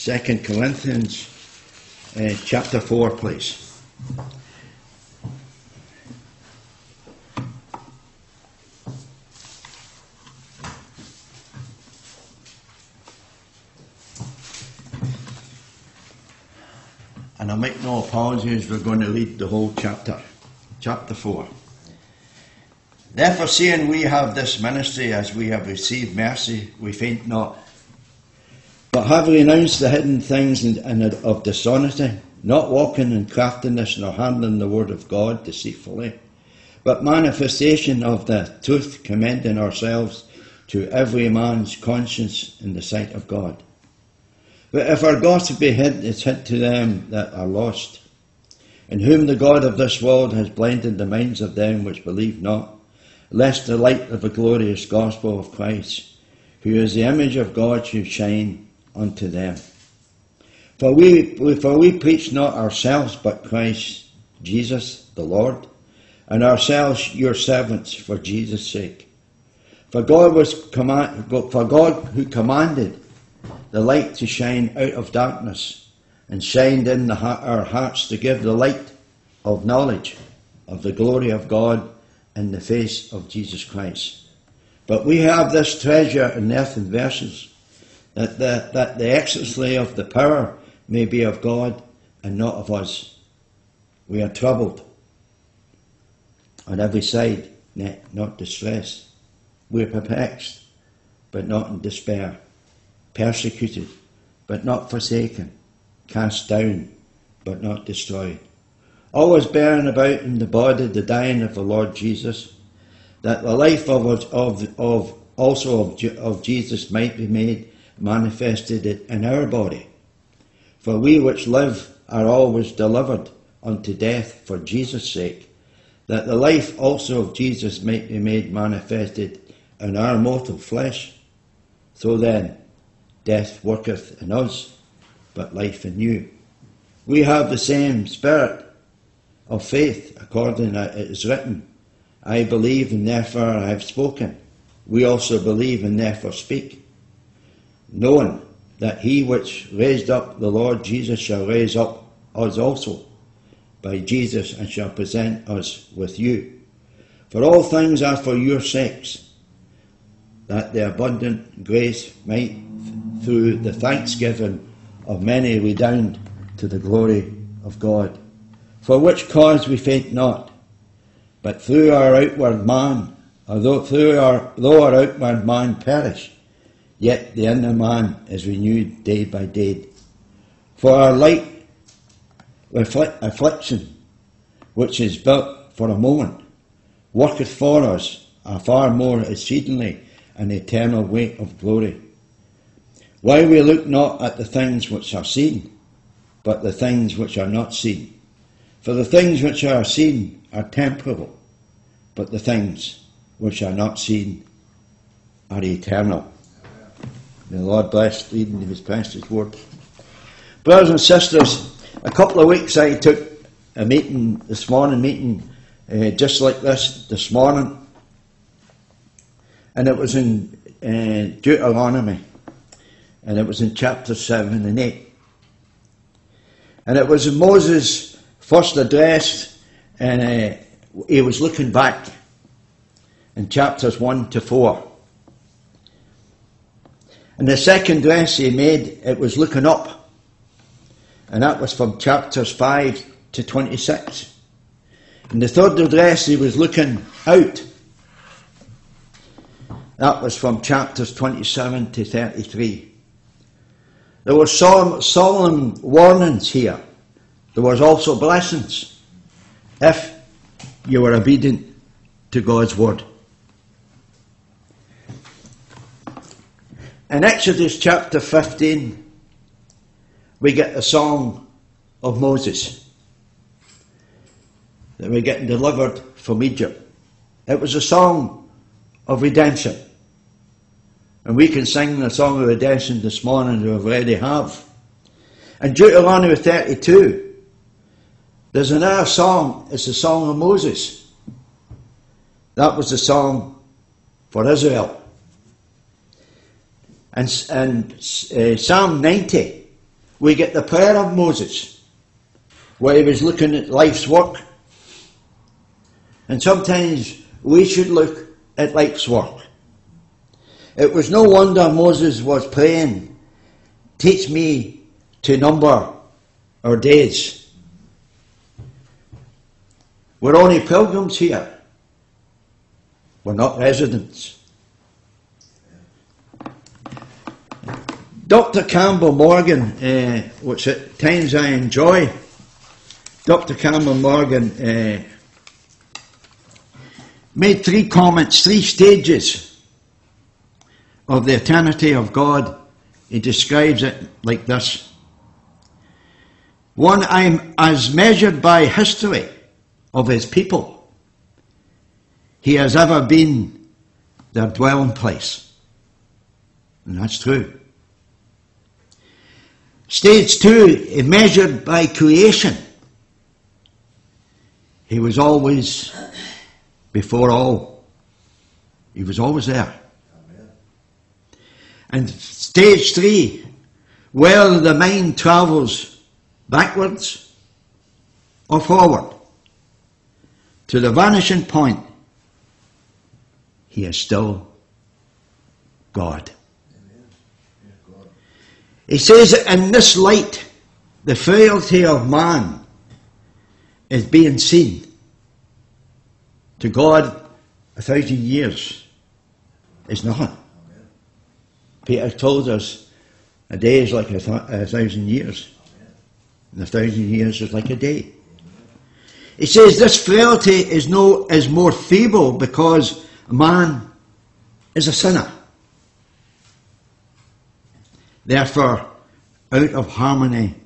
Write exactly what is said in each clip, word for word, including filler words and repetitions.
Second Corinthians uh, chapter four, please. And I'll make no apologies, we're going to read the whole chapter. Chapter four. Therefore, seeing we have this ministry, as we have received mercy, we faint not. But have renounced the hidden things of dishonesty, not walking in craftiness, nor handling the word of God deceitfully, but manifestation of the truth, commending ourselves to every man's conscience in the sight of God. But if our gospel be hid, it's hid to them that are lost, in whom the God of this world has blinded the minds of them which believe not, lest the light of the glorious gospel of Christ, who is the image of God, should shine unto them. For we, for we preach not ourselves, but Christ Jesus the Lord, and ourselves your servants for Jesus' sake. For God was command, for God who commanded the light to shine out of darkness, and shined in the, our hearts to give the light of knowledge of the glory of God in the face of Jesus Christ. But we have this treasure in earthen vessels, that the, that the excellency of the power may be of God and not of us. We are troubled on every side, not distressed. We are perplexed, but not in despair. Persecuted, but not forsaken. Cast down, but not destroyed. Always bearing about in the body the dying of the Lord Jesus, that the life of, of, of also of, of Jesus might be made manifested in our body. For we which live are always delivered unto death for Jesus' sake, that the life also of Jesus might be made manifested in our mortal flesh. So then, death worketh in us, but life in you. We have the same spirit of faith, according as it is written, I believe and therefore I have spoken. We also believe and therefore speak, knowing that he which raised up the Lord Jesus shall raise up us also by Jesus, and shall present us with you. For all things are for your sakes, that the abundant grace might through the thanksgiving of many redound to the glory of God. For which cause we faint not, but through our outward man, although through our though our outward man perish, yet the inner man is renewed day by day. For our light affliction, which is built for a moment, worketh for us a far more exceedingly an eternal weight of glory. Why we look not at the things which are seen, but the things which are not seen. For the things which are seen are temporal, but the things which are not seen are eternal. May the Lord bless the reading of his precious word. Brothers and sisters, a couple of weeks I took a meeting this morning, meeting uh, just like this this morning, and it was in uh, Deuteronomy, and it was in chapter seven and eight. And it was Moses' first address, and uh, he was looking back in chapters one to four. And the second address he made, it was looking up, and that was from chapters five to twenty-six. And the third address, he was looking out. That was from chapters twenty-seven to thirty-three. There were solemn, solemn warnings here. There was also blessings if you were obedient to God's word. In Exodus chapter fifteen, we get the song of Moses, that we're getting delivered from Egypt. It was a song of redemption. And we can sing the song of redemption this morning, we already have. In Deuteronomy thirty-two, there's another song, it's the song of Moses. That was the song for Israel. And, and uh, Psalm ninety we get the prayer of Moses, where he was looking at life's work. And sometimes we should look at life's work. It was no wonder Moses was praying, teach me to number our days. We're only pilgrims here. We're not residents. Doctor Campbell Morgan, uh, which at times I enjoy, Doctor Campbell Morgan uh, made three comments, three stages of the eternity of God. He describes it like this. One, I'm as measured by history of his people, he has ever been their dwelling place. And that's true. Stage two, measured by creation. He was always before all. He was always there. Amen. And stage three, where the mind travels backwards or forward to the vanishing point, he is still God. He says, in this light, the frailty of man is being seen. To God, a thousand years is nothing. Amen. Peter told us, a day is like a, th- a thousand years. Amen. And a thousand years is like a day. Amen. He says, this frailty is, no, is more feeble because man is a sinner. Therefore, out of harmony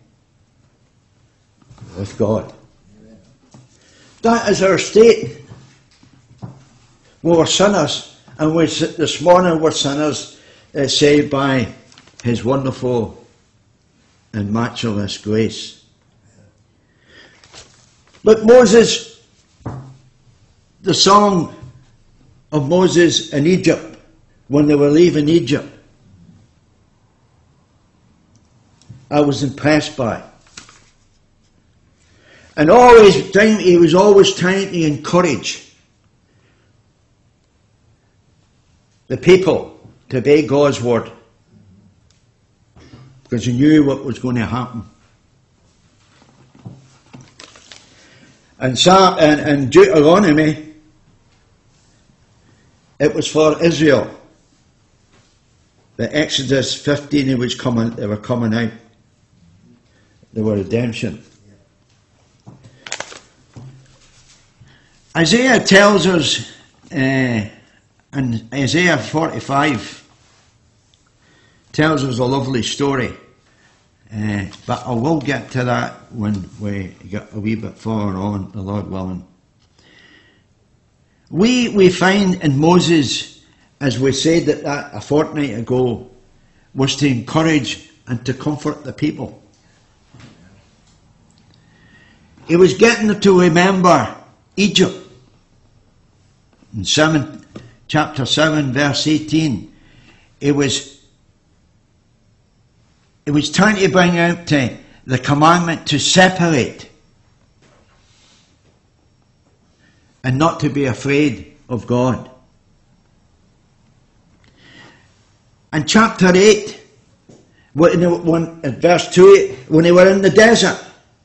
with God. Amen. That is our state. We were sinners, and we, this morning we're sinners uh, saved by his wonderful and matchless grace. But Moses, the song of Moses in Egypt, when they were leaving Egypt, I was impressed by. And always, he was always trying to encourage the people to obey God's word, because he knew what was going to happen. And, and, and Deuteronomy, it was for Israel. The Exodus fifteen, it was coming, they were coming out. They were redemption. Isaiah tells us uh, in Isaiah forty-five tells us a lovely story, uh, but I will get to that when we get a wee bit further on, the Lord willing. We we find in Moses, as we said that, that a fortnight ago, was to encourage and to comfort the people. He was getting them to remember Egypt. In seven, chapter seven, verse eighteen, it was, it was trying to bring out to the commandment to separate and not to be afraid of God. And chapter eight, when, when, verse two, when they were in the desert,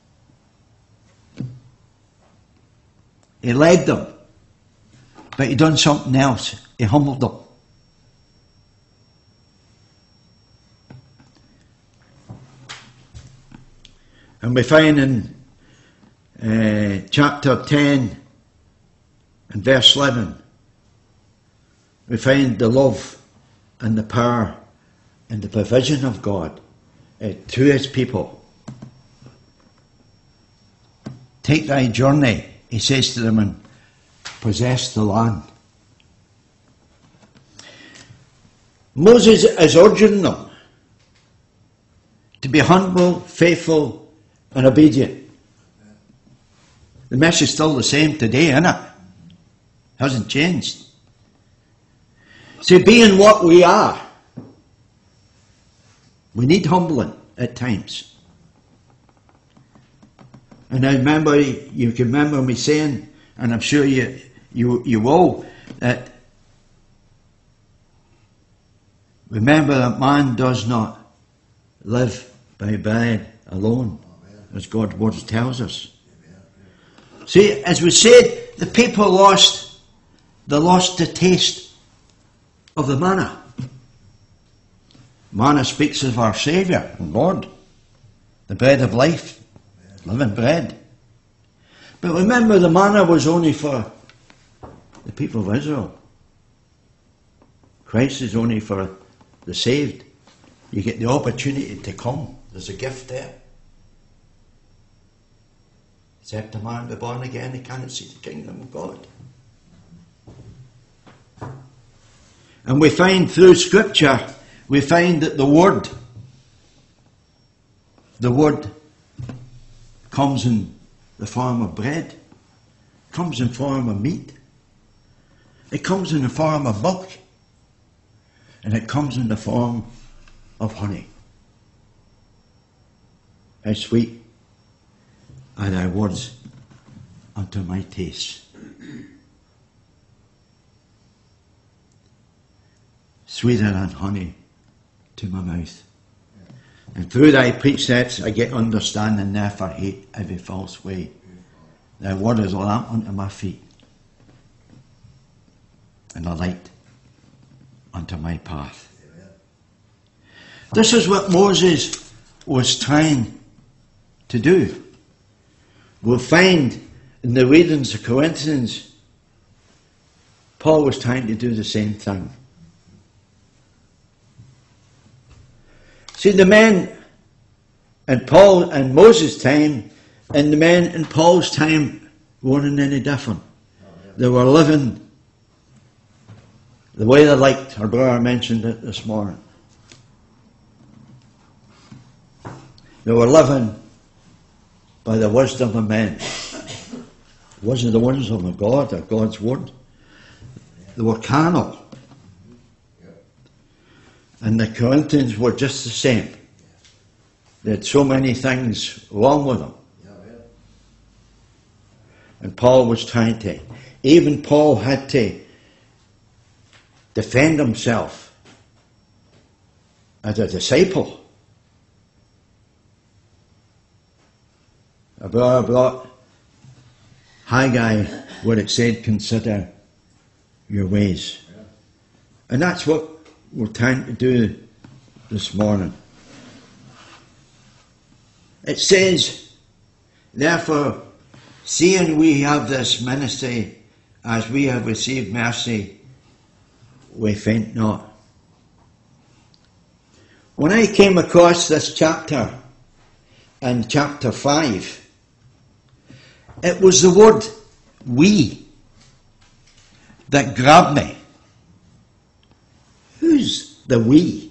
he led them, but he done something else. He humbled them. And we find in uh, chapter ten and verse eleven, we find the love and the power and the provision of God uh, to his people. Take thy journey, he says to them, and possess the land. Moses is urging them to be humble, faithful, and obedient. The message is still the same today, isn't it? Hasn't changed. See, being what we are, we need humbling at times. And I remember, you can remember me saying, and I'm sure you, you, you will, that remember that man does not live by bread alone, as God's word tells us. See, as we said, the people lost, they lost the taste of the manna. Manna speaks of our Saviour and Lord, the bread of life, living bread. But remember, the manna was only for the people of Israel. Christ is only for the saved. You get the opportunity to come. There's a gift there. Except a man be born again, he cannot see the kingdom of God. And we find through Scripture, we find that the Word, the Word comes in the form of bread, comes in form of meat, it comes in the form of milk, and it comes in the form of honey. How sweet are thy words unto my taste. Sweeter than honey to my mouth. And through thy precepts I get understanding, therefore hate every false way. Thy word is a lamp unto my feet, and a light unto my path. This is what Moses was trying to do. We'll find in the readings of Corinthians, Paul was trying to do the same thing. See, the men in Paul and Moses' time and the men in Paul's time weren't any different. They were living the way they liked. Our brother mentioned it this morning. They were living by the wisdom of men. It wasn't the wisdom of God or God's word. They were carnal. And the Corinthians were just the same. They had so many things wrong with them. And Paul was trying to, even Paul had to defend himself as a disciple. A brother brought Haggai where it said, consider your ways. And that's what we're trying to do this morning. It says, therefore, seeing we have this ministry, as we have received mercy, we faint not. When I came across this chapter, in chapter five, it was the word we that grabbed me. Who's the we?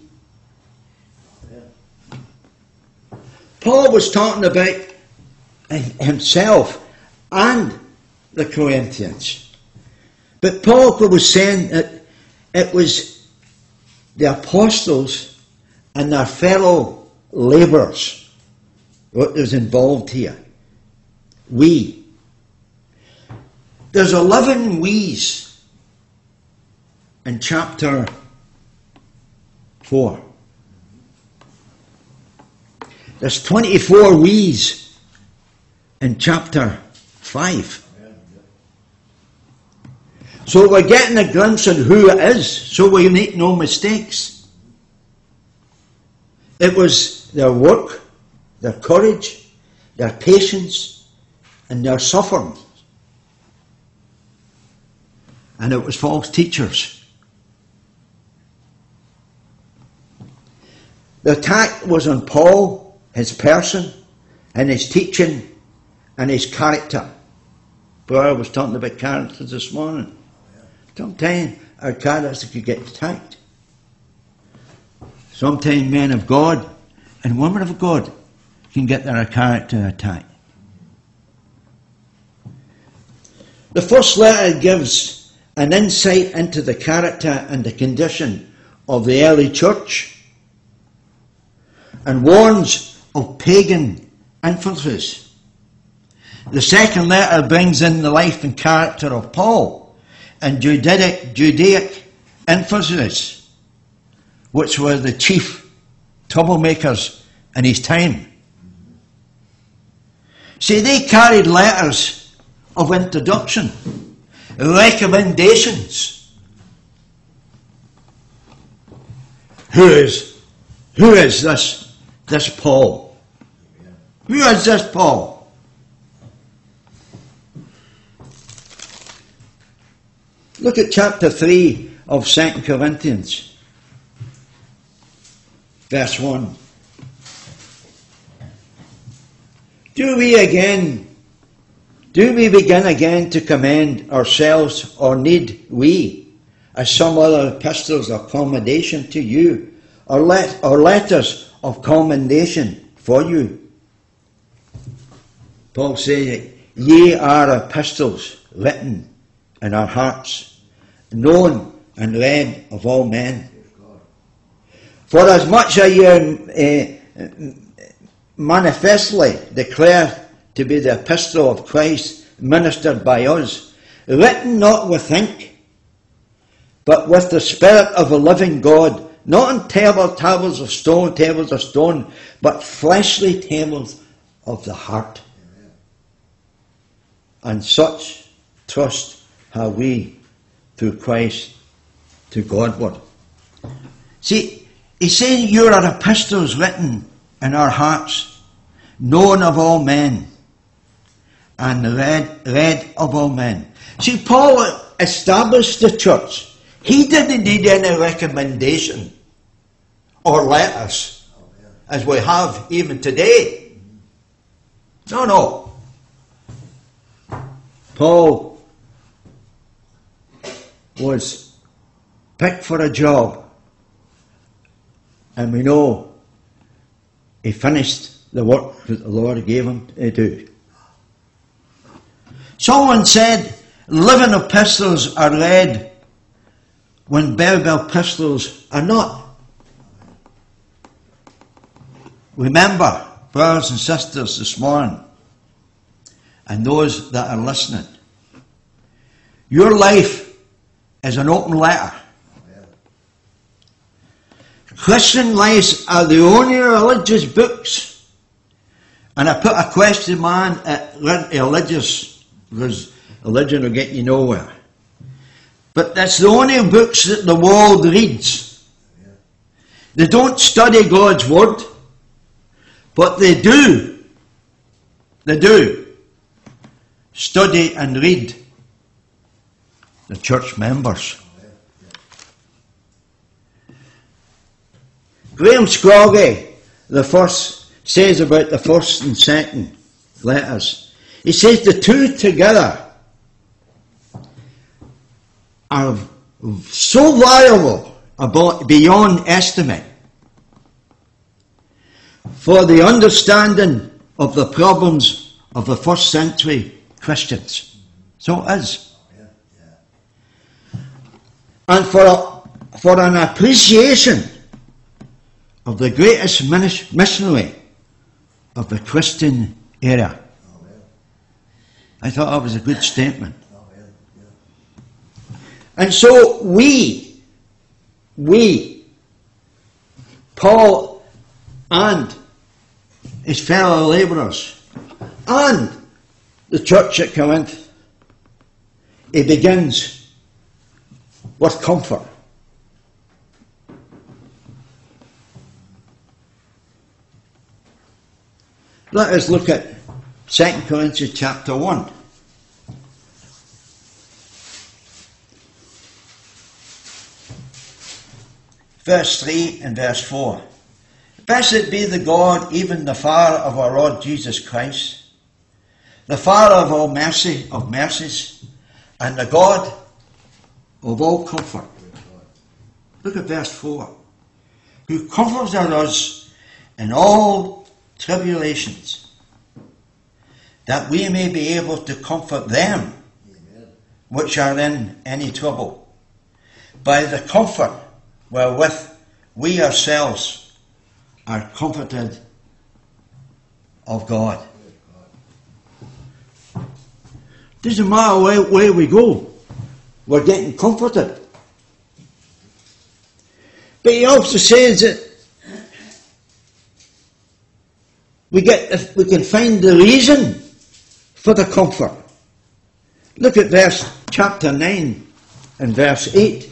Paul was talking about himself and the Corinthians. But Paul was saying that it was the apostles and their fellow labourers what was involved here. We. There's eleven we's in chapter four. There's twenty-four we's in chapter five. So we're getting a glimpse of who it is, so we make no mistakes. It was their work, their courage, their patience, and their suffering. And it was false teachers. The attack was on Paul, his person, and his teaching, and his character. Brother was talking about characters this morning. Sometimes our characters could get attacked. Sometimes men of God and women of God can get their character attacked. The first letter gives an insight into the character and the condition of the early church and warns of pagan influences The second letter brings in the life and character of Paul and Judaic, Judaic influences, which were the chief troublemakers in his time. See, they carried letters of introduction, recommendations. Who is, who is this, this Paul? Who is this Paul? Look at chapter three of Second Corinthians, verse one. Do we again, do we begin again to commend ourselves, or need we, as some other epistles of commendation to you, or, let, or letters of commendation for you? Paul says, ye are epistles written in our hearts, known and read of all men. For as much as ye uh, manifestly declare to be the epistle of Christ ministered by us, written not with ink, but with the Spirit of the living God, not on table, tables of stone, tables of stone, but fleshly tables of the heart. Amen. And such trust have we through Christ to Godward. See, he's saying you are epistles written in our hearts, known of all men, and read, read of all men. See, Paul established the church. He didn't need any recommendation or letters, as we have even today. No, no. Paul was picked for a job, and we know he finished the work that the Lord gave him to do. Someone said, living epistles are read when verbal epistles are not. Remember, brothers and sisters, this morning, and those that are listening, your life is an open letter. Christian lives are the only religious books, and I put a question man at religious, because religion will get you nowhere. But that's the only books that the world reads. They don't study God's Word, but they do, they do study and read the church members. Graham Scroggie, the first, says about the first and second letters. He says the two together are so valuable about beyond estimate for the understanding of the problems of the first century Christians. So it is. And for, a, for an appreciation of the greatest missionary of the Christian era. I thought that was a good statement. And so we, we, Paul and his fellow labourers, and the church at Corinth, he begins with comfort. Let us look at Second Corinthians chapter one. Verse three and verse four. Blessed be the God, even the Father of our Lord Jesus Christ, the Father of all mercy, of mercies, and the God of all comfort. Look at verse four. Who comforts us in all tribulations, that we may be able to comfort them which are in any trouble, by the comfort wherewith we ourselves are comforted of God. Doesn't matter where, where we go, we're getting comforted. But he also says that we get if we can find the reason for the comfort. Look at verse chapter nine and verse eight.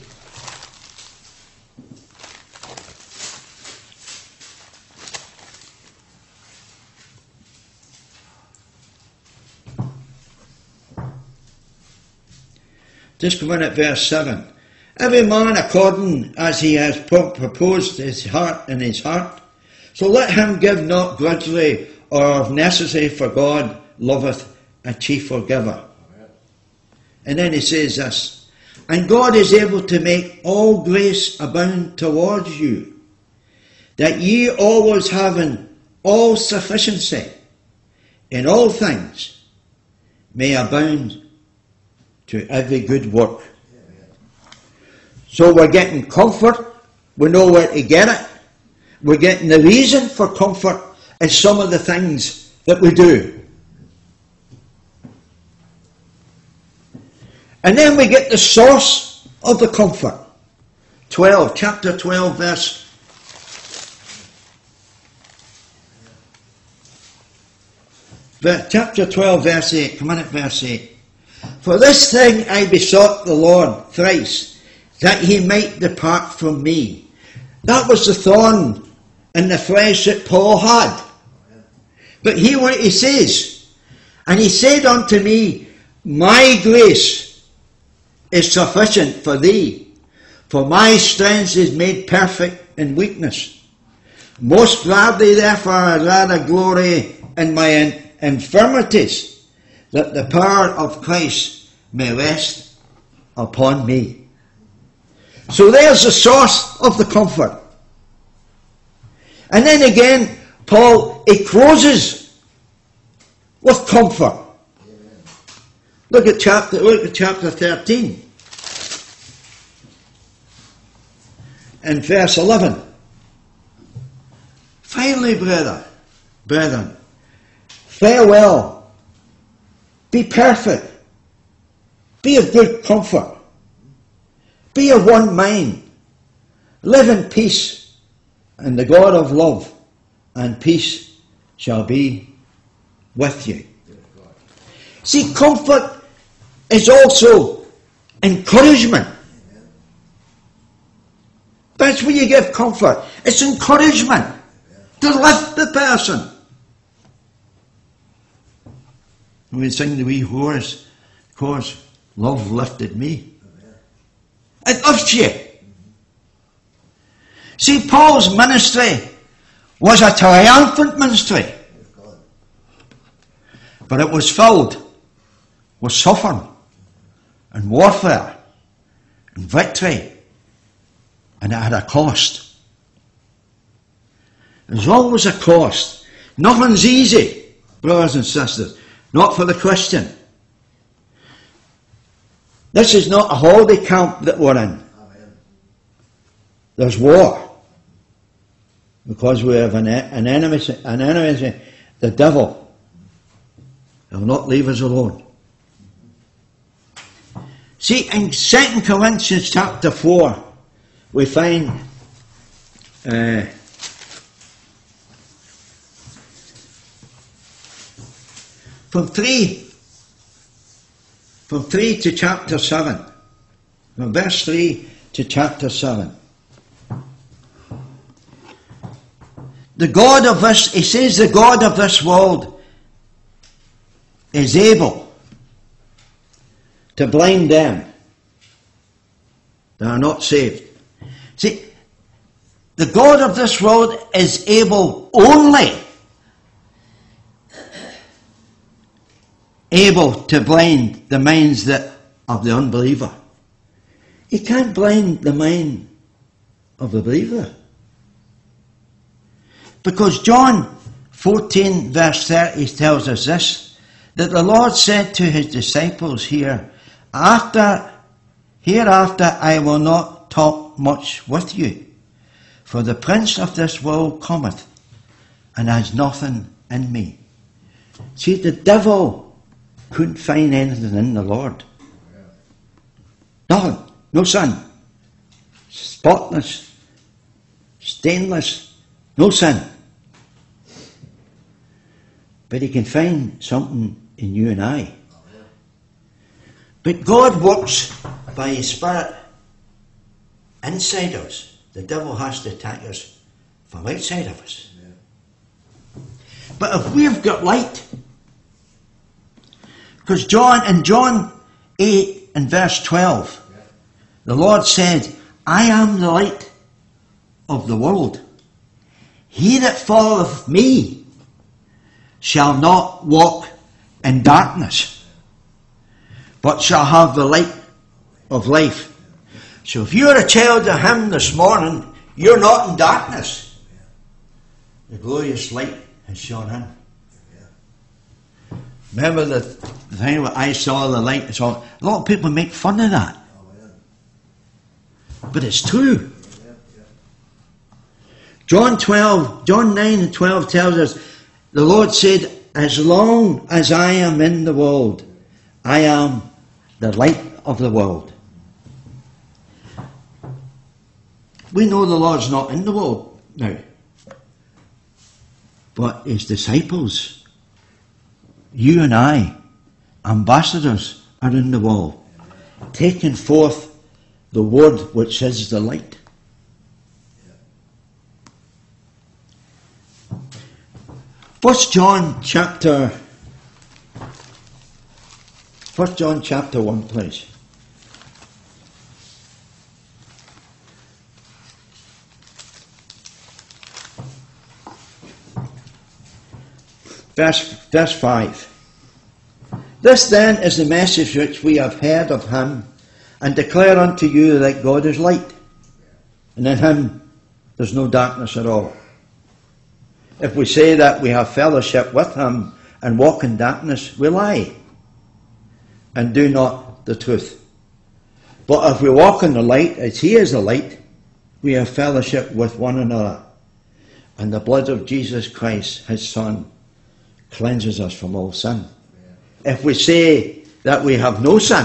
Just come in at verse seven. Every man according as he has proposed his heart in his heart, so let him give not grudgingly or of necessity, for God loveth a chief forgiver. Amen. And then he says this, and God is able to make all grace abound towards you, that ye always having all sufficiency in all things may abound to every good work. So we're getting comfort, we know where to get it, we're getting the reason for comfort in some of the things that we do. And then we get the source of the comfort. twelve, chapter twelve, verse chapter twelve, verse eight. Come on at verse eight. For this thing I besought the Lord thrice, that he might depart from me. That was the thorn in the flesh that Paul had. But hear what he says. And he said unto me, my grace is sufficient for thee, for my strength is made perfect in weakness. Most gladly therefore I'd rather glory in my in- infirmities, that the power of Christ may rest upon me. So there's the source of the comfort. And then again, Paul, he closes with comfort. Amen. Look at chapter, look at chapter thirteen. And verse eleven. Finally, brother, brethren, farewell, be perfect, be of good comfort, be of one mind, live in peace, and the God of love and peace shall be with you. See, comfort is also encouragement. That's where you give comfort. It's encouragement to lift the person. We sing the wee chorus, chorus, love lifted me. It lifts you. See, Paul's ministry was a triumphant ministry, but it was filled with suffering and warfare and victory, and it had a cost. There's always a cost. Nothing's easy, brothers and sisters, not for the Christian. This is not a holiday camp that we're in. There's war. Because we have an, an enemy, an enemy, the devil. He'll not leave us alone. See, in Second Corinthians chapter four, we find uh, from three, from three to chapter seven, from verse three to chapter seven. The God of this, he says, the God of this world is able to blind them that are not saved. See, the God of this world is able only able to blind the minds that of the unbeliever. He can't blind the mind of the believer. Because John fourteen verse thirty tells us this, that the Lord said to his disciples here, After, hereafter I will not talk much with you, for the prince of this world cometh, and has nothing in me. See, the devil couldn't find anything in the Lord. Nothing. No sin. Spotless. Stainless. No sin. But he can find something in you and I. But God works by his Spirit inside us. The devil has to attack us from outside of us. But if we've got light, because John in John eight and verse twelve, the Lord said, I am the light of the world. He that followeth me shall not walk in darkness, but shall have the light of life. So if you're a child of him this morning, you're not in darkness. The glorious light has shone in. Remember the thing where I saw the light? And saw, a lot of people make fun of that. But it's true. John twelve, John nine and twelve tells us, the Lord said, as long as I am in the world, I am the light of the world. We know the Lord's not in the world now. But his disciples, you and I, ambassadors, are in the world, taking forth the word which is the light. First John chapter First John chapter one, please. Verse, verse five. This then is the message which we have heard of him, and declare unto you that God is light, and in him there's no darkness at all. If we say that we have fellowship with him and walk in darkness, we lie, and do not the truth. But if we walk in the light, as he is the light, we have fellowship with one another, and the blood of Jesus Christ, his Son, cleanses us from all sin. If we say that we have no sin,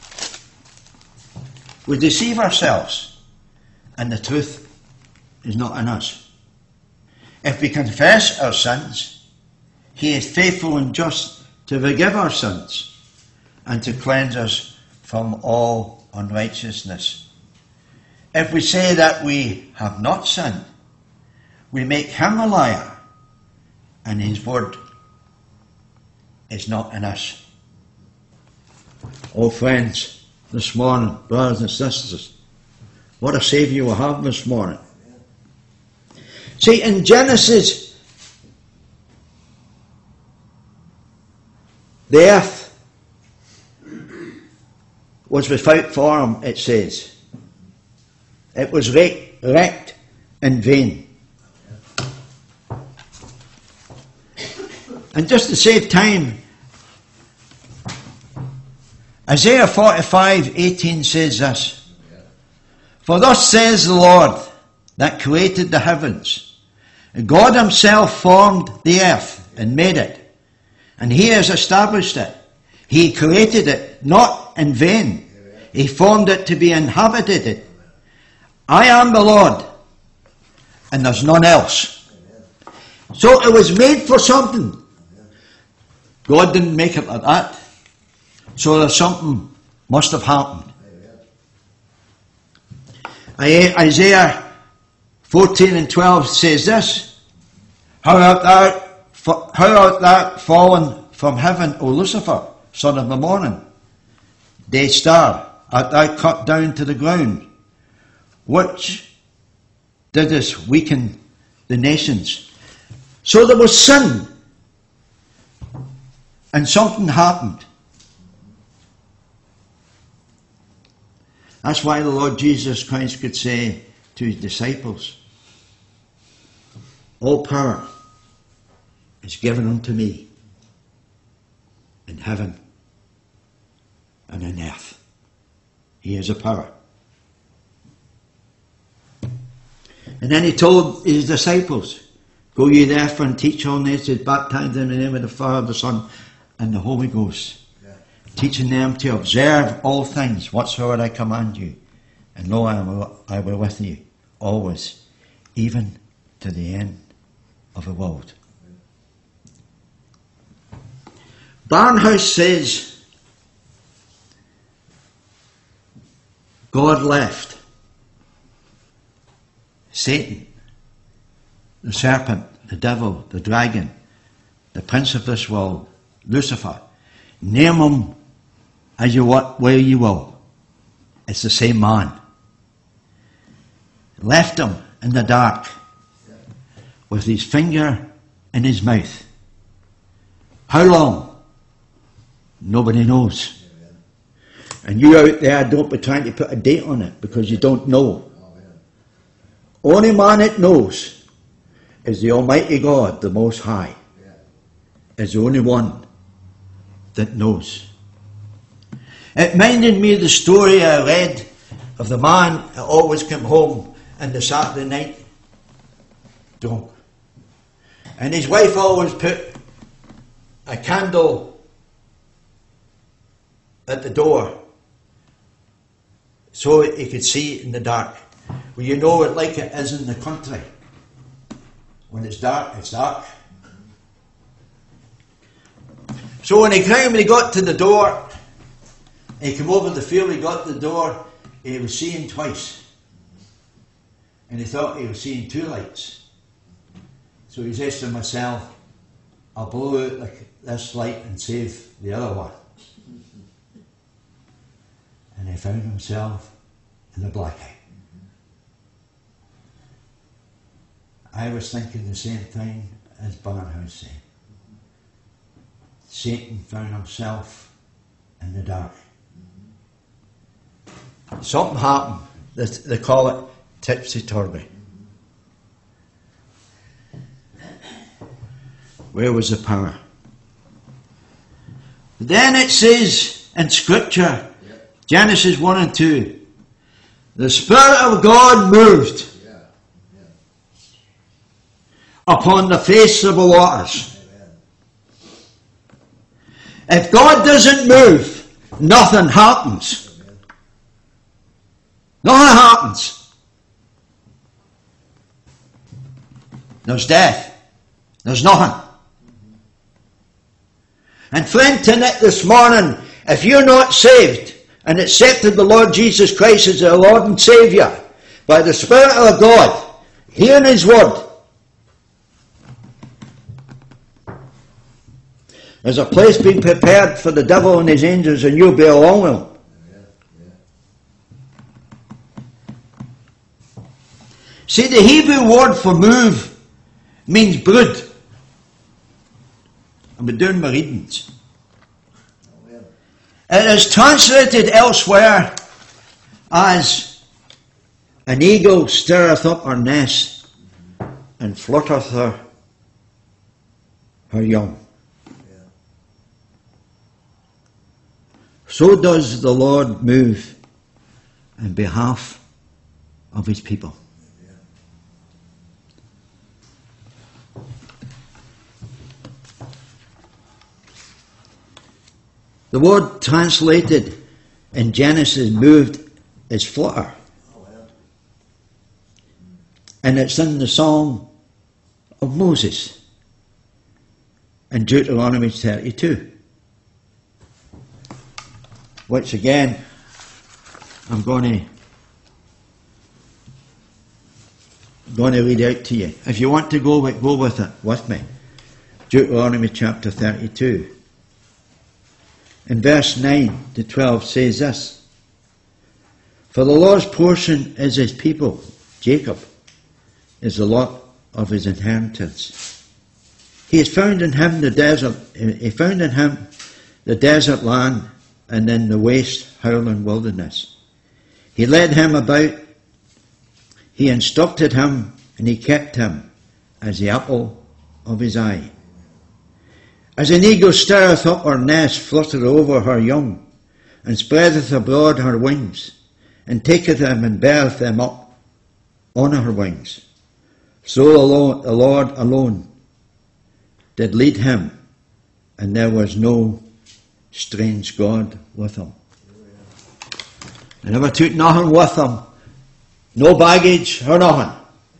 we deceive ourselves, and the truth is not in us. If we confess our sins, he is faithful and just to forgive our sins and to cleanse us from all unrighteousness. If we say that we have not sinned, we make him a liar, and his word is not in us. Oh friends, this morning, brothers and sisters, what a Saviour we have this morning. See, in Genesis, the earth was without form, it says. It was wrecked in vain. And just to save time, Isaiah forty-five eighteen says this, for thus says the Lord that created the heavens, God himself formed the earth and made it, and he has established it. He created it not in vain. He formed it to be inhabited. I am the Lord, and there's none else. So it was made for something. God didn't make it like that. So there's something must have happened. Isaiah fourteen and twelve says this, How art thou, how art thou fallen from heaven, O Lucifer, son of the morning? Day star, art thou cut down to the ground, which didst weaken the nations. So there was sin, and something happened. That's why the Lord Jesus Christ could say to his disciples, all power is given unto me in heaven and in earth. He is a power. And then he told his disciples, go ye therefore and teach all nations, baptize them in the name of the Father, the Son, and the Holy Ghost. teaching them to observe all things whatsoever I command you. And lo, I am I will with you always, even to the end of the world. Barnhouse says God left Satan, the serpent, the devil, the dragon, the prince of this world, Lucifer. Name him as you what way you will. It's the same man. Left him in the dark with his finger in his mouth. How long? Nobody knows. And you out there, don't be trying to put a date on it, because you don't know. Only man that knows is the Almighty God, the Most High. Is the only one that knows. It minded me of the story I read of the man that always came home on the Saturday night drunk. And his wife always put a candle at the door so he could see in the dark. Well, you know it like it is in the country. When it's dark, it's dark. So when he came, when he got to the door, he came over the field, he got to the door, he was seeing twice. And he thought he was seeing two lights. So he says to himself, I'll blow out like this light and save the other one. And he found himself in the black eye. I was thinking the same thing as Barnhouse said. Satan found himself in the dark. Something happened. They, they call it tipsy-turvy. Where was the power? Then it says in Scripture, Genesis one and two, the Spirit of God moved Yeah. Yeah. upon the face of the waters. Amen. If God doesn't move, nothing happens. Amen. Nothing happens. There's death. There's nothing. And friend, tonight, this morning, if you're not saved and accepted the Lord Jesus Christ as the Lord and Saviour by the Spirit of God, hearing His Word, there's a place being prepared for the devil and his angels, and you'll be along with them. Yeah. Yeah. See, the Hebrew word for move means brood. I've been doing my readings. Amen. It is translated elsewhere as an eagle stirreth up her nest and fluttereth her, her young. Yeah. So does the Lord move on behalf of His people. Yeah. The word translated in Genesis moved is flutter. Oh, well. And it's in the song of Moses in Deuteronomy thirty-two. Which again, I'm going to, going to read out to you. If you want to go with, go with it with me. Deuteronomy chapter thirty-two. In verse nine to twelve says this: For the Lord's portion is His people, Jacob is the lot of His inheritance. He has found in him the desert, he found in him the desert land, and in the waste howling wilderness. He led him about, he instructed him, and he kept him as the apple of his eye. As an eagle stirreth up her nest, fluttereth over her young, and spreadeth abroad her wings, and taketh them and beareth them up on her wings. So the Lord alone did lead him, and there was no strange God with them. They never took nothing with them. No baggage or nothing.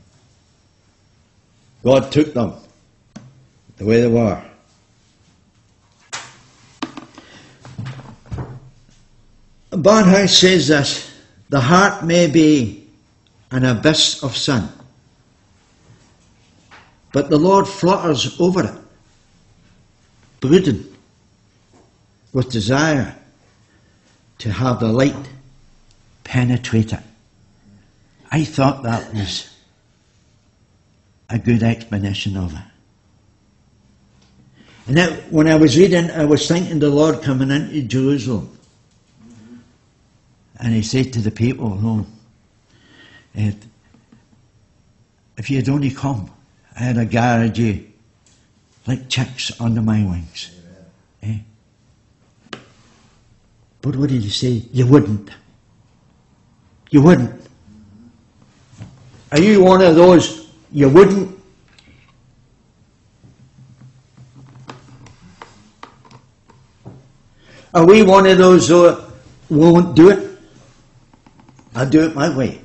God took them the way they were. Barnhouse says this: the heart may be an abyss of sin, but the Lord flutters over it, brooding with desire to have the light penetrate it. I thought that was a good explanation of it. And that, when I was reading, I was thinking the Lord coming into Jerusalem. And he said to the people, oh, if, if you'd only come, I'd have guarded you like chicks under my wings. Eh? But what did he say? You wouldn't. You wouldn't. Are you one of those you wouldn't? Are we one of those who won't do it? I'll do it my way.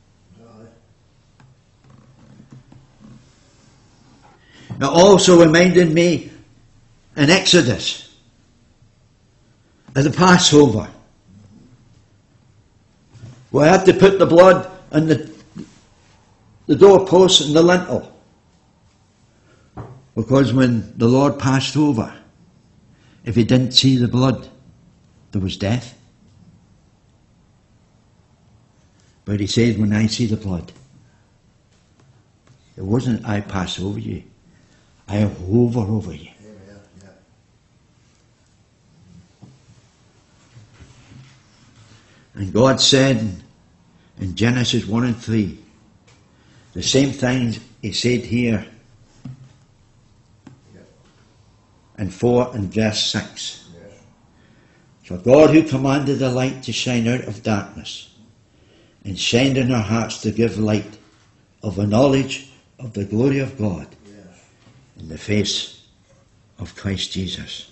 It also reminded me in Exodus of the Passover, where I had to put the blood on the, the doorpost and the lintel. Because when the Lord passed over, if he didn't see the blood, there was death. But he said, when I see the blood, it wasn't I pass over you, I hover over you. Amen. Yeah. And God said in Genesis one and three, the same thing he said here in four and verse six. Yes. For God, who commanded the light to shine out of darkness, and shined in our hearts to give light of the knowledge of the glory of God Yes. in the face of Christ Jesus.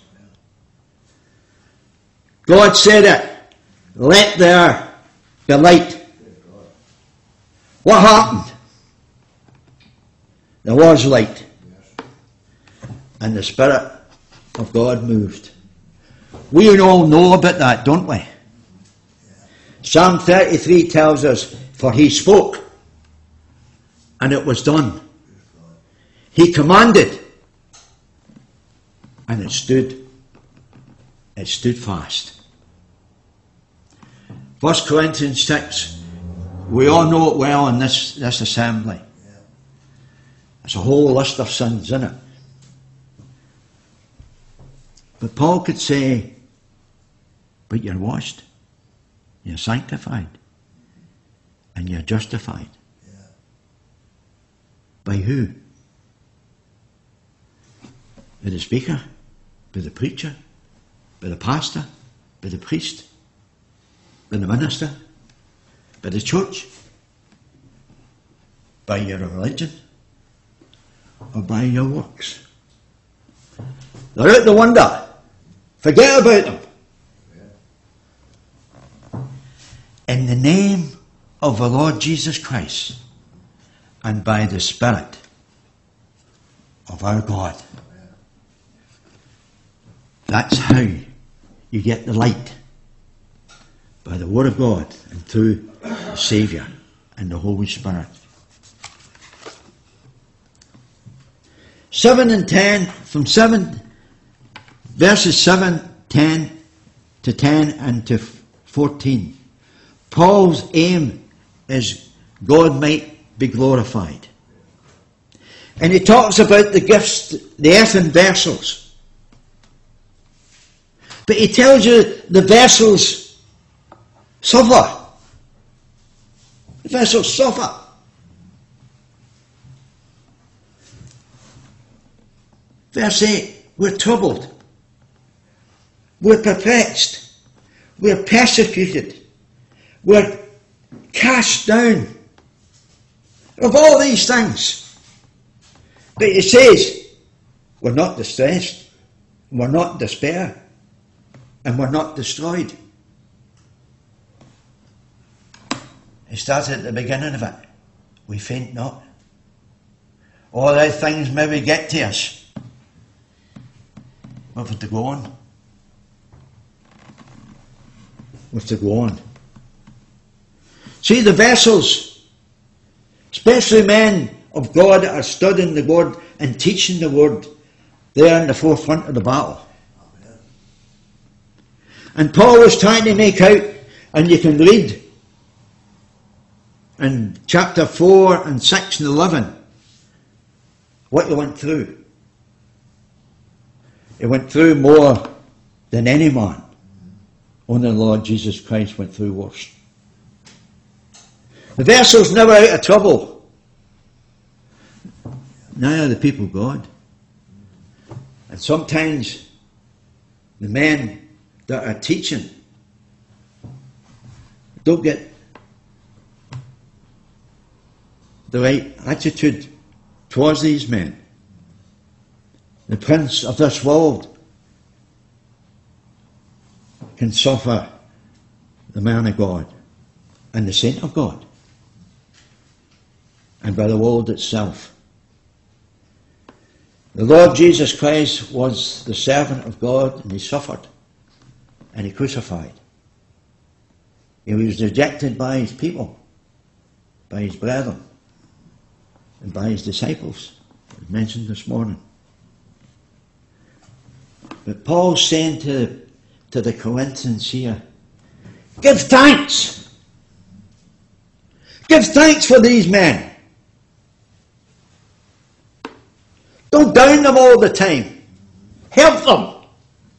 God said it, let there be light. What happened? There was light. Yes. And the Spirit of God moved. We all know about that, don't we? Psalm thirty-three tells us, for he spoke, and it was done. He commanded, and it stood. It stood fast. First Corinthians six, we all know it well in this, this assembly. There's a whole list of sins in it. But Paul could say, but you're washed. You're sanctified. And you're justified. Yeah. By who? By the speaker? By the preacher? By the pastor? By the priest? By the minister? By the church? By your religion? Or by your works? They're out the window. Forget about them. In the name of the Lord Jesus Christ and by the Spirit of our God. That's how you get the light. By the Word of God and through the Saviour and the Holy Spirit. Seven and ten, from seven, verses seven, ten to ten and to fourteen. Paul's aim is God might be glorified. And he talks about the gifts, the earthen vessels. But he tells you the vessels suffer. The vessels suffer. Verse eight, we're troubled. We're perplexed. We're persecuted. We're cast down. Of all these things. But he says, we're not distressed. We're not in despair. and we're not destroyed. It starts at the beginning of it. We faint not. All those things maybe get to us. We have to go on. We have to go on. See, the vessels, especially men of God that are studying the Word and teaching the Word, they're in the forefront of the battle. Amen. And Paul was trying to make out, and you can read in chapter four and six and eleven what he went through. He went through more than any man. Only the Lord Jesus Christ went through worse. The vessel's never out of trouble. Now the people of God. And sometimes the men that are teaching don't get the right attitude towards these men. The prince of this world can suffer the man of God and the saint of God, and by the world itself. The Lord Jesus Christ was the servant of God, and he suffered and he crucified. He was rejected by his people, by his brethren, and by his disciples, as mentioned this morning. But Paul's saying to, to the Corinthians here, give thanks. Give thanks for these men. Don't down them all the time. Help them.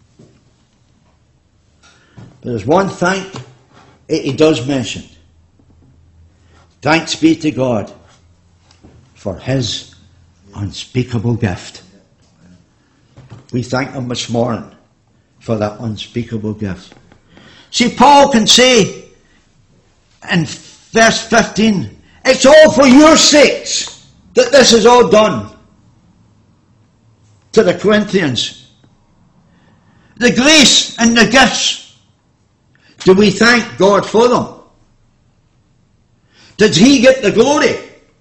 But there's one thank that he does mention. Thanks be to God for his unspeakable gift. We thank him this morning for that unspeakable gift. See, Paul can say in verse fifteen, it's all for your sakes that this is all done. To the Corinthians. The grace and the gifts, do we thank God for them? Did he get the glory?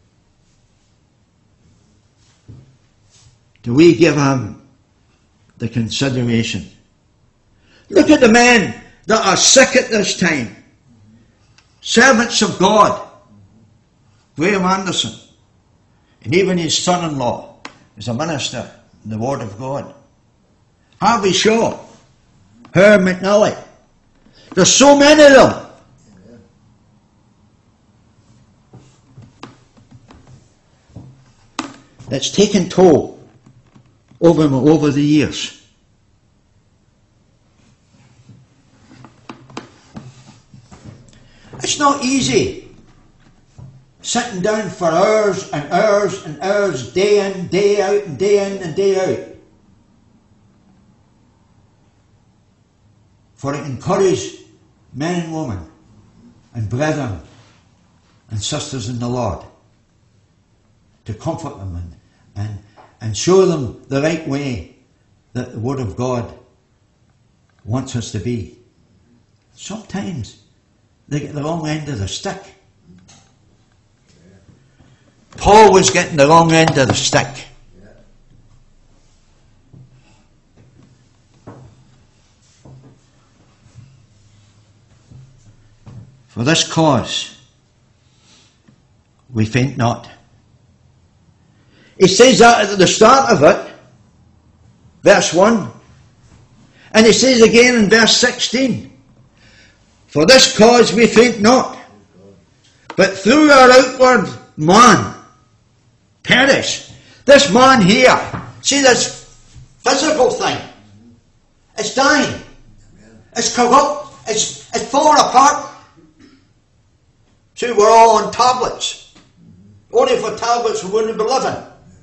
Do we give him the consideration? Look at the men that are sick at this time. Servants of God. Graham Anderson. And even his son-in-law is a minister in the Word of God. Harvey Shaw. Herb McNally. There's so many of them. That's taken toll over them over the years. It's not easy sitting down for hours and hours and hours, day in, day out, and day in and day out, for to encourage men and women and brethren and sisters in the Lord, to comfort them and, and, and show them the right way that the Word of God wants us to be. Sometimes they get the wrong end of the stick. Paul was getting the wrong end of the stick. For this cause we faint not. He says that at the start of it, verse one, and he says again in verse sixteen, for this cause we faint not, but through our outward man perish. This man here, see this physical thing, it's dying, it's corrupt, it's, it's falling apart. See, we're all on tablets. Only for tablets we wouldn't be living.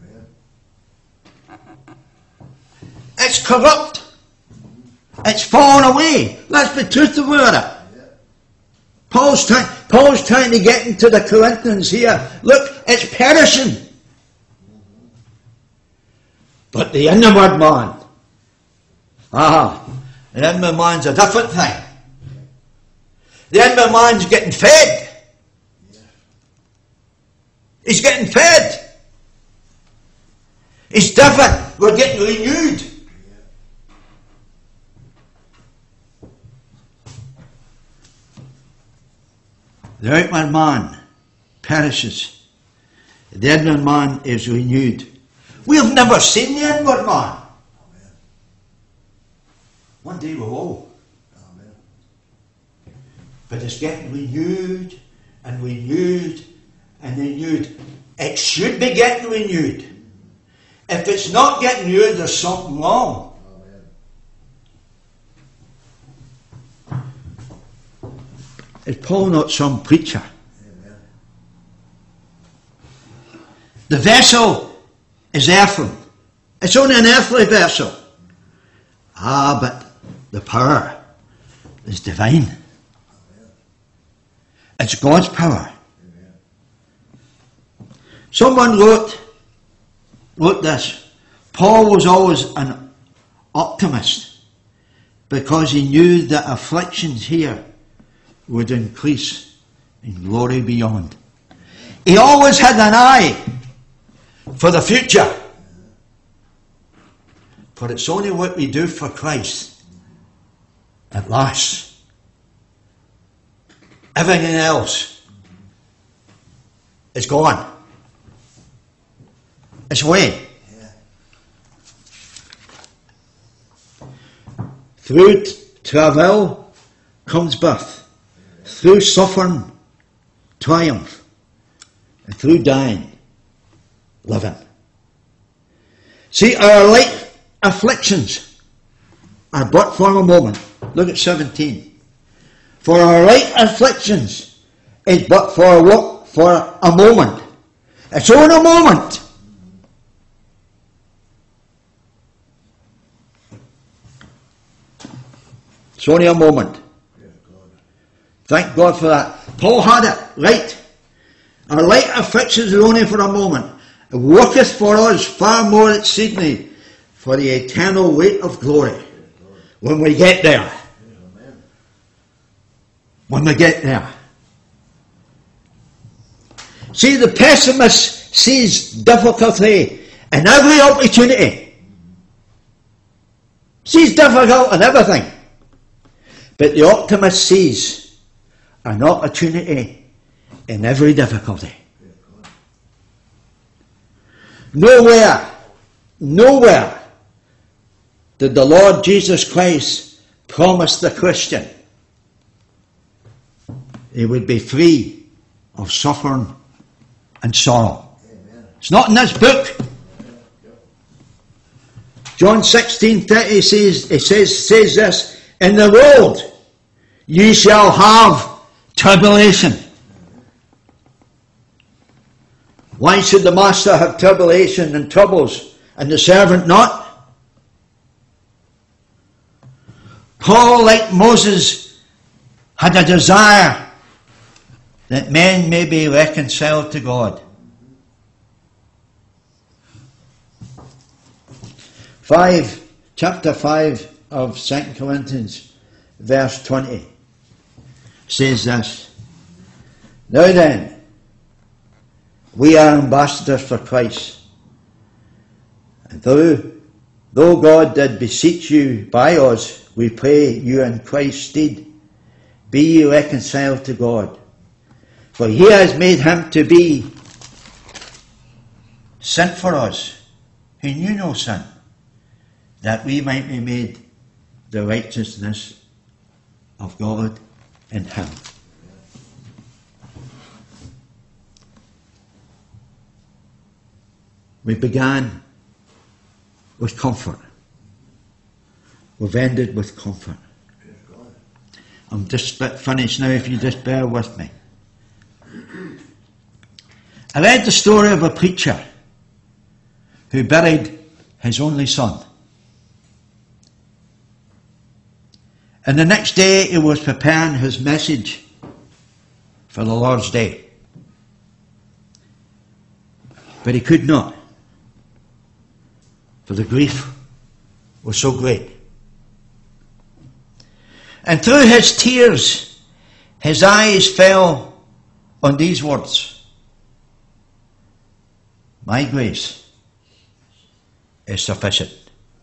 It's corrupt. It's fallen away. Let's be truthful about it. Paul's trying, Paul's trying to get into the Corinthians here. Look, it's perishing. But the inward man, ah, The inward man's a different thing. The inward man's getting fed. He's getting fed. He's different. We're getting renewed. The outward man perishes. The inward man is renewed. We have never seen the inward man. One day we will. But it's getting renewed and renewed and renewed. It should be getting renewed. If it's not getting renewed, there's something wrong. Is Paul not some preacher? Amen. The vessel is earthen. It's only an earthly vessel. Ah, but the power is divine. Amen. It's God's power. Amen. Someone wrote, wrote this. Paul was always an optimist because he knew that afflictions here would increase in glory beyond. He always had an eye for the future. For it's only what we do for Christ that lasts. Everything else is gone. It's away. Through travail comes birth. Through suffering, triumph. And through dying, living. See, our light afflictions are but for a moment. Look at seventeen. For our light afflictions is but for a, for a moment. It's only a moment. It's only a moment. Thank God for that. Paul had it right. Our light afflictions are only for a moment. It worketh for us far more exceedingly for the eternal weight of glory. When we get there. When we get there. See, the pessimist sees difficulty in every opportunity. Sees difficult in everything. But the optimist sees an opportunity in every difficulty. Nowhere, nowhere did the Lord Jesus Christ promise the Christian he would be free of suffering and sorrow. Amen. It's not in this book. John sixteen thirty says, it says, says this, in the world ye shall have tribulation. Why should the master have tribulation and troubles and the servant not? Paul, like Moses, had a desire that men may be reconciled to God. Five, chapter five of Second Corinthians, verse twenty. Says this, now then, we are ambassadors for Christ, and though, though God did beseech you by us, we pray you in Christ's stead, be ye reconciled to God. For he has made him to be sin for us, who knew no sin, that we might be made the righteousness of God in him. We began with comfort. We've ended with comfort. I'm just finished now, if you just bear with me. I read the story of a preacher who buried his only son. And the next day he was preparing his message for the Lord's Day. But he could not, for the grief was so great. And through his tears, his eyes fell on these words: my grace is sufficient.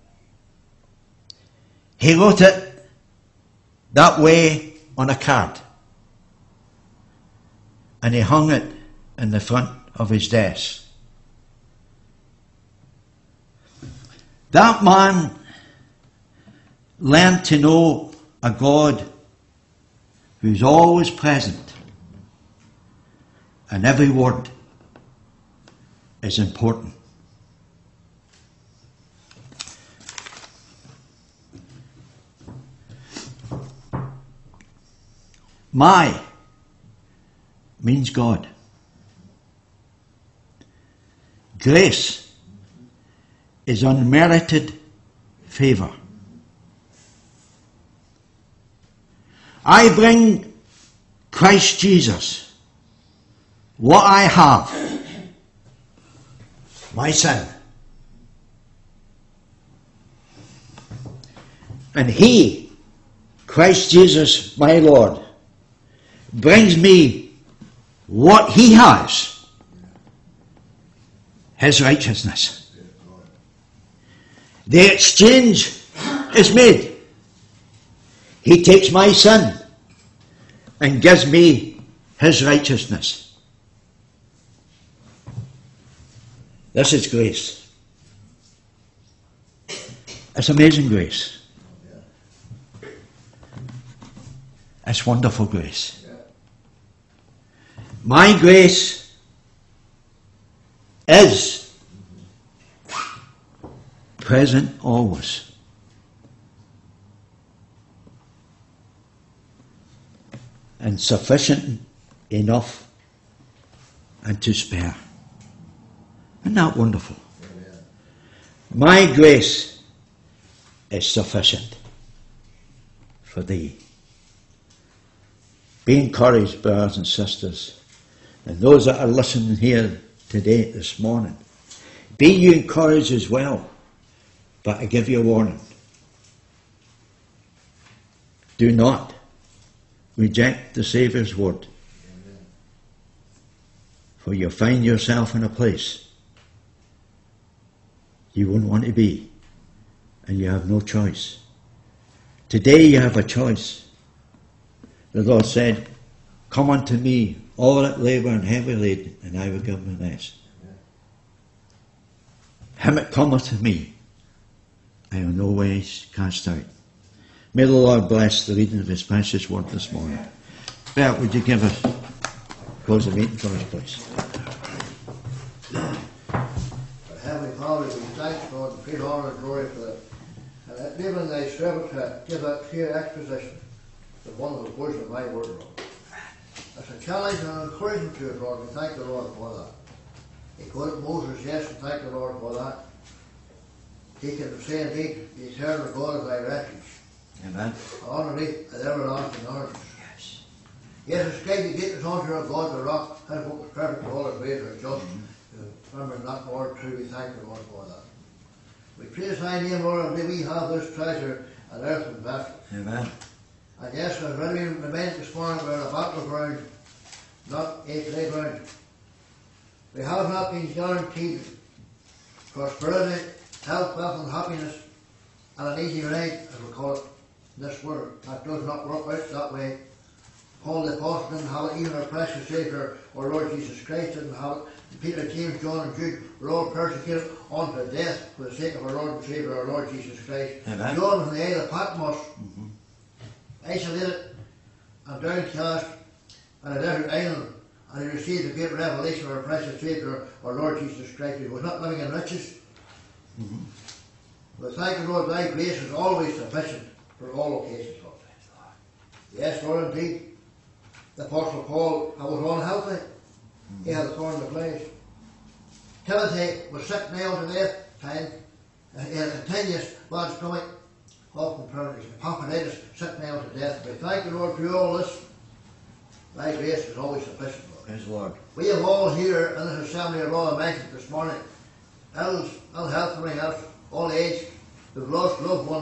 He wrote it that way on a card, and he hung it in the front of his desk. That man learned to know a God who's always present, and every word is important. My means God. Grace is unmerited favour. I bring Christ Jesus, what I have, my sin. And he, Christ Jesus, my Lord, brings me what he has, his righteousness. The exchange is made. He takes my sin and gives me his righteousness. This is grace. It's amazing grace. It's wonderful grace. My grace is present always. And sufficient enough and to spare. Isn't that wonderful? Amen. My grace is sufficient for thee. Be encouraged, brothers and sisters, and those that are listening here today, this morning. Be you encouraged as well, but I give you a warning. Do not reject the Saviour's word. Amen. For you'll find yourself in a place you wouldn't want to be, and you have no choice. Today you have a choice. The Lord said, come unto me, all that labour and heavy laden, and I will give them rest. Amen. Him that cometh to me, I will no ways cast out. May the Lord bless the reading of his precious word this morning. Bert, would you give us, close the meeting for us, please? Heavenly Father, we thank God and great honour and glory for that. And that enabling thy servant to give that clear exposition of one of the words of my word, Lord. That's a challenge and an encouragement to us, Lord. We thank the Lord for that. He quoted Moses, yes, and thank the Lord for that. He can say indeed, the eternal God is thy refuge. Amen. Underneath the everlasting arms. Yes. Yes, it's great to get us onto our God, the rock, and what was perfect for all his ways are just. Mm-hmm. Remember that Lord true, we thank the Lord for that. We praise thy name, Lord, and may we have this treasure on earth and vessels. Amen. And yes, as we remain this morning, we're in a battleground, not a playground. We have not been guaranteed prosperity, health, wealth, and happiness, and an easy ride, as we call it, in this world. That does not work out that way. Paul the Apostle didn't have it, even our precious Saviour, our Lord Jesus Christ didn't have it. Peter, James, John, and Jude were all persecuted unto death for the sake of our Lord and Saviour, our Lord Jesus Christ. Amen. John was in the Isle of Patmos, mm-hmm. isolated and downcast on a desert island, and he received a great revelation of our precious Saviour, our Lord Jesus Christ. He was not living in riches. Mm-hmm. But thank the Lord, thy grace is always sufficient for all occasions, Lord. Yes, Lord, indeed. The Apostle Paul was unhealthy. Mm-hmm. He had a thorn in the flesh. Timothy was sick now to death, time. He had a continuous bad stomach, often paralysis, Epaphroditus, sick now to death. But thank the Lord for all this. Thy grace is always sufficient, Lord. Praise the Lord. We have all here in this assembly of all mentioned this morning, ills, ill health, everything else, all age, we've lost loved ones.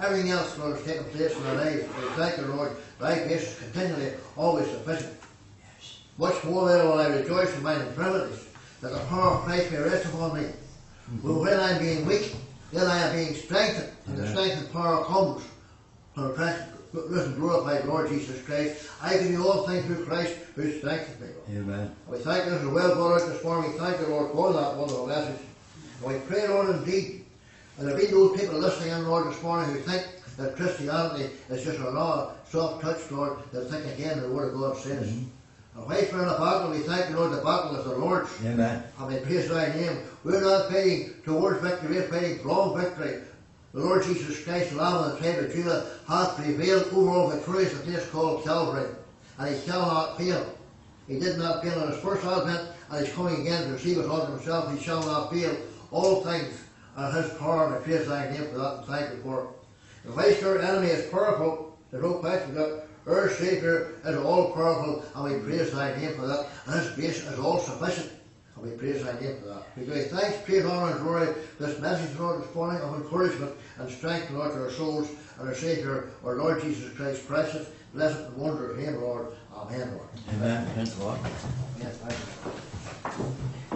everything else, Lord, is taking place in our lives. We thank you, Lord, thy grace is continually always sufficient. Much more then will I rejoice in mine infirmities, that the power of Christ may rest upon me. But when I am being weak, then I am being strengthened, and the strength and power comes from the present risen glorified Lord Jesus Christ. I can do all things through Christ who strengthens me. Amen. We thank you as well brought out this morning. We thank you, Lord, for that wonderful message. And we pray, Lord, indeed, and there be those people listening in, Lord, this morning who think that Christianity is just a raw, soft touch, Lord, they'll think again the Word of God says. Mm-hmm. And whilst we're in a battle, we thank you, Lord, the battle is the Lord's. Amen. And we praise thy name. We're not fighting towards victory, we're fighting from victory. The Lord Jesus Christ, the Lamb of the tribe of Judah, hath prevailed over all victorious, a place called Calvary. And he shall not fail. He did not fail in his first advent, and he's coming again to receive us unto himself. He shall not fail. All things are his power, and we praise thy name for that, and thank you for it. And whilst our enemy is powerful, there's no question that our Saviour is all powerful, and we praise thy name for that. And his grace is all sufficient, and we praise thy name for that. We give thanks, praise, honour, and glory for this message, Lord, this morning of encouragement and strength, Lord, to our souls and our Saviour, our Lord Jesus Christ, precious, blessed, and wondrous name, Lord. Amen, Lord. Amen. Thank God. Yes, thank you.